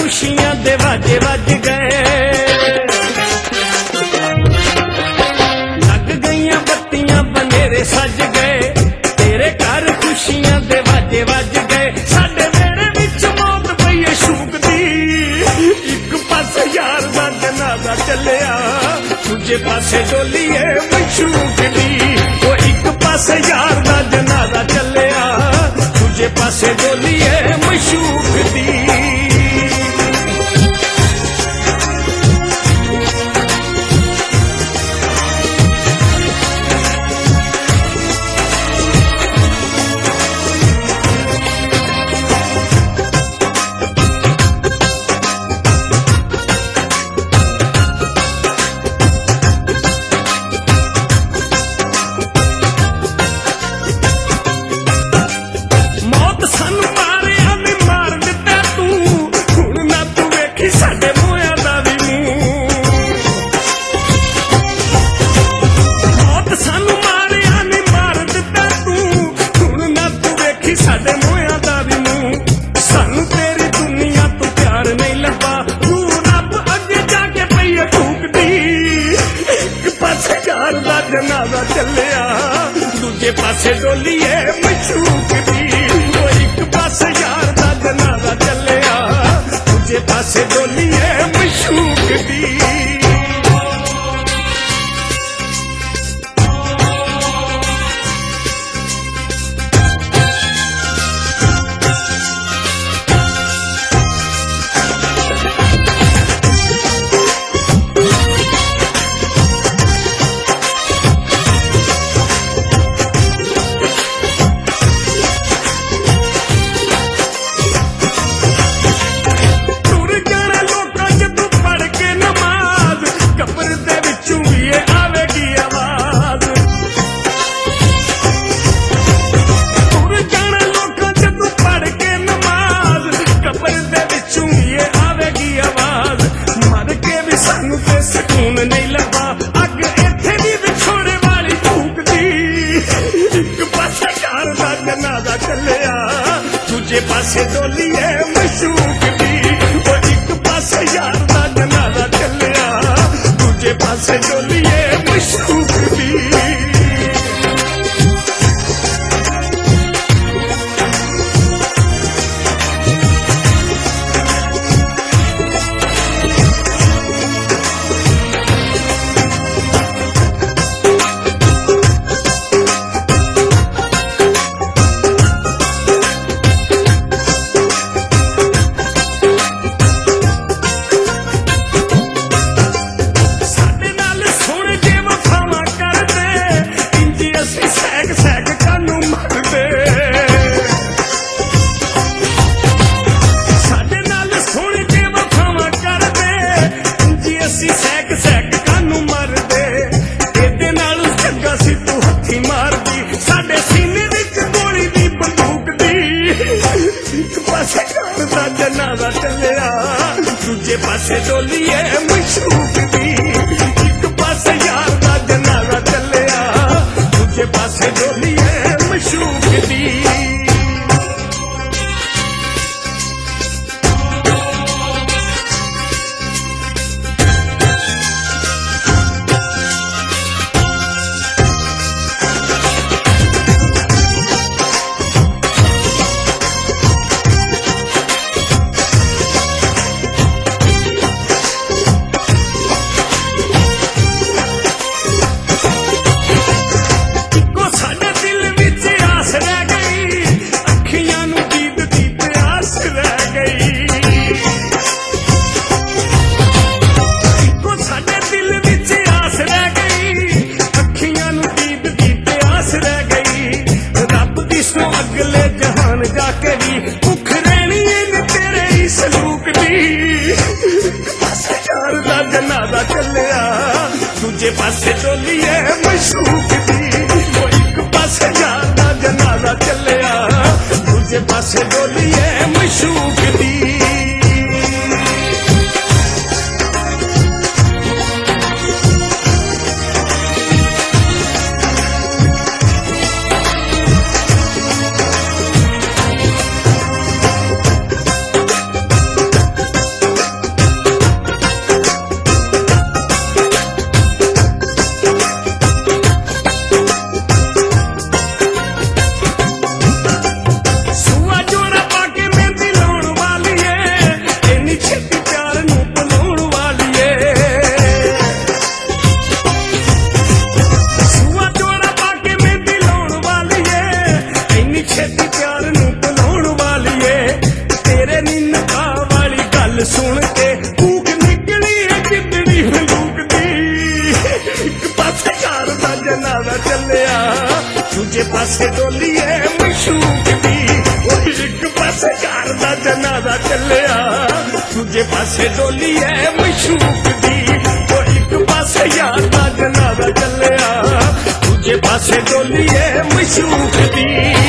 खुशियां दे वाजे वज गए। लग गईयां बत्तियां बनेरे सज गए, तेरे घर खुशियां दे वाजे वज गए। साडे मेरे विच मौत पई है शूकदी, एक पासे यार दा जनाजा चलिया, दूजे पासे डोली है मशूक दी। वो एक पासे यार दा जनाजा चलिया, दूजे पासे डोली है मशूक दी। जनाजा चलिया, दूजे पासे डोली है मशूक दी। वो एक पासे यार दा जनाजा चलिया, दूजे पासे डोली है मशूक दी। सुकून नहीं लगा अग इत्थे भी विछोड़े वाली भूख दी। एक पासे यार दा जनाजा चलिया, दूजे पासे डोली है मशूक दी। वो एक पासे यार दा जनाजा चलिया, दूजे पासे डोली है मशूक दी। जनाजा चलिया, दूजे पासे डोली है मशूक दी। एक पासे यार दा जनाजा चलिया, दूजे पासे डोली है मशूक दी। जनाजा चलिया, दूजे पासे डोली है मशूक दी। वो एक पासे यार दा जनाजा चलिया, दूजे पासे डोली है मशूक दी। ਜਨਾਜ਼ਾ ਚੱਲਿਆ ਦੂਜੇ ਪਾਸੇ ਡੋਲੀ ਏ ਮਸ਼ੂਕ ਦੀ ਉਹ ਇੱਕ ਪਾਸੇ ਯਾਰ ਦਾ ਜਨਾਜ਼ਾ ਚੱਲਿਆ ਦੂਜੇ ਪਾਸੇ ਡੋਲੀ ਏ ਮਸ਼ੂਕ ਦੀ ਉਹ ਇੱਕ ਪਾਸੇ ਯਾਰ ਦਾ ਜਨਾਜ਼ਾ ਚੱਲਿਆ ਦੂਜੇ ਪਾਸੇ ਡੋਲੀ ਏ ਮਸ਼ੂਕ ਦੀ